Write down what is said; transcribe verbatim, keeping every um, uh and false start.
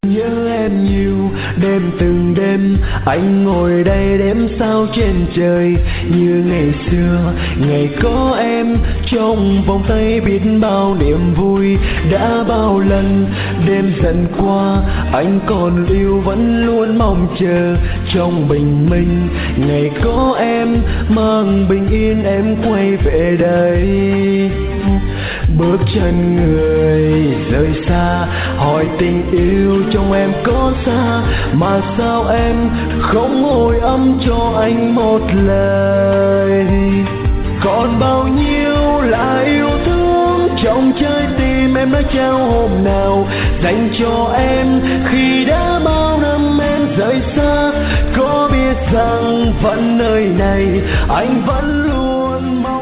Nhớ em nhiều đêm từng đêm, anh ngồi đây đếm sao trên trời. Như ngày xưa ngày có em, trong vòng tay biết bao niềm vui. Đã bao lần đêm dần qua, anh còn yêu vẫn luôn mong chờ. Trong bình minh ngày có em, mang bình yên em quay về đây. Bước chân người rời xa, hỏi tình yêu trong em có xa. Mà sao em không hồi âm cho anh một lời? Còn bao nhiêu là yêu thương trong trái tim em đã trao hôm nào dành cho em, khi đã bao năm em rời xa. Có biết rằng vẫn nơi này anh vẫn luôn mong